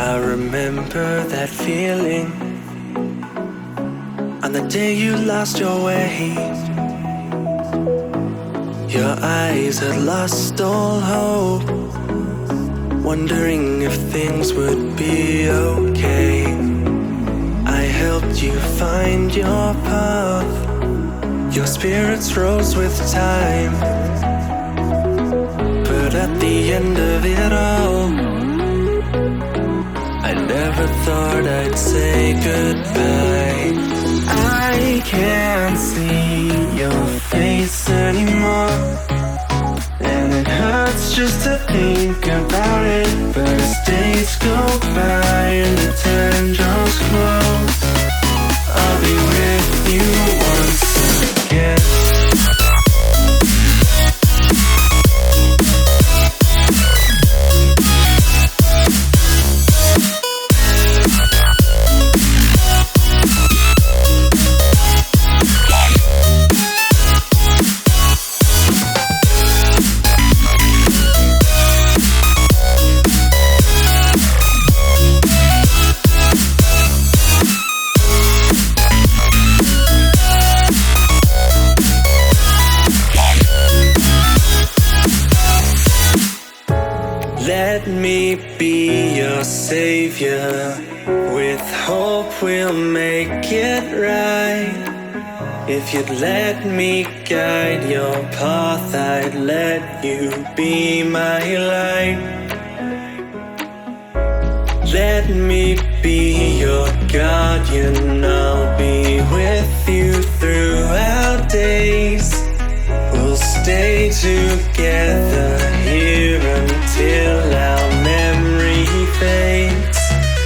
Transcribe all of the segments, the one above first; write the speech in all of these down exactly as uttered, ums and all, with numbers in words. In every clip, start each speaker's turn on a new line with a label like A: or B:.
A: I remember that feeling on the day you lost your way. Your eyes had lost all hope, wondering if things would be okay. I helped you find your path. Your spirits rose with time, but at the end of it all, I never thought I'd say goodbye. I can't see your face anymore, and it hurts just to think about it. But as days go by and the time draws close, I'll be with you once again. Let me be your savior. With hope we'll make it right. If you'd let me guide your path, I'd let you be my light. Let me be your guardian. I'll be with you through our days. We'll stay together here until our memory fades.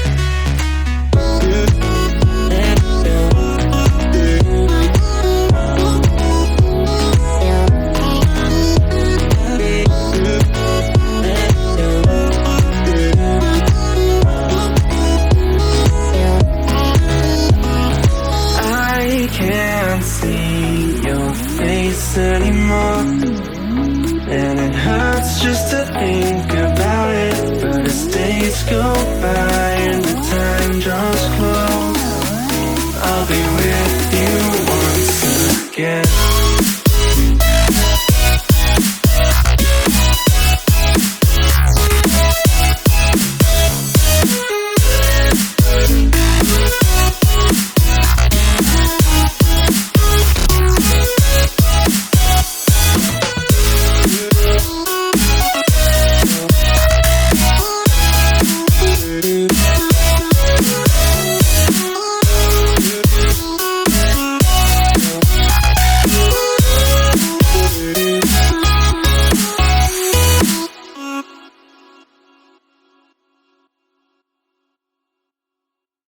A: I can't see your face anymore, and it hurts just to think about it. But as days go by